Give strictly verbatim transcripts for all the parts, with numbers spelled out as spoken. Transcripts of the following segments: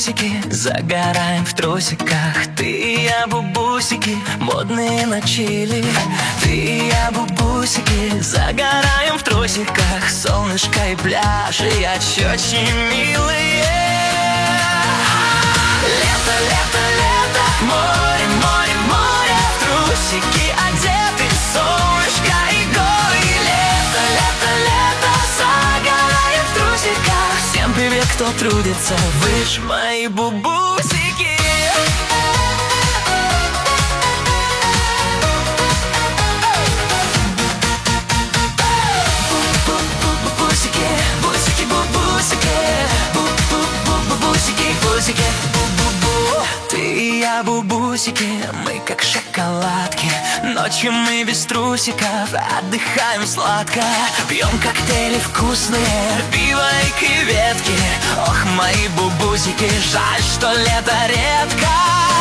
бубусики, загораем в трусиках. Ты и я бубусики, модные на чили. Ты и я бубусики, загораем в трусиках. Солнышко и пляж, и очечки милые. Лето, лето, лето, море, море, море. В трусики одеты, солнышко и горы. Лето, лето, лето, загораем в трусиках. Всем привет, кто трудится, вы ж мои бубусики. Бубусики, бусики, бубусики, бубусики, бусики, бу-бу-бу. Ты и я бубусики, мы как шоколадки. Ночью мы без трусиков отдыхаем сладко. Пьем коктейли вкусные, пиво и креветки. Ох, мои бубусики, жаль, что лето редко.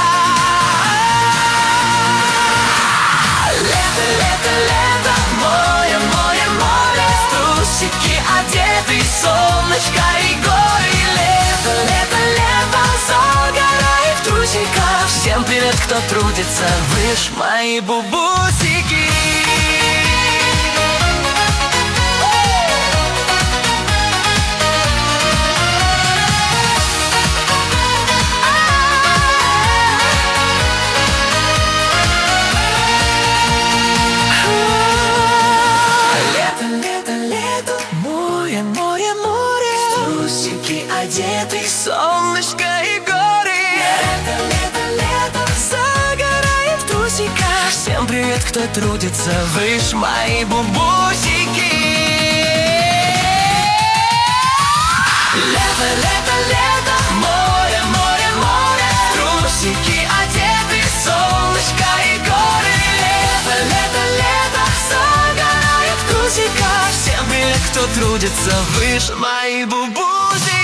Лето, лето, лето, море, море, море. В трусики одеты, солнышко и горы. Лето, лето, лето, загорай в трусиках. Всем привет, кто трудится, вы ж мои бубусики. Одетый, солнышко и горы. Лето, лето, лето, загораем в трусиках. Всем привет, кто трудится, вы ж мои бубусики. Лето, лето, лето, море, море, море. Трусики одеты, солнышко и горы. Лето, лето, лето, загораем в трусиках. Всем привет, кто трудится, вы ж мои бубусики.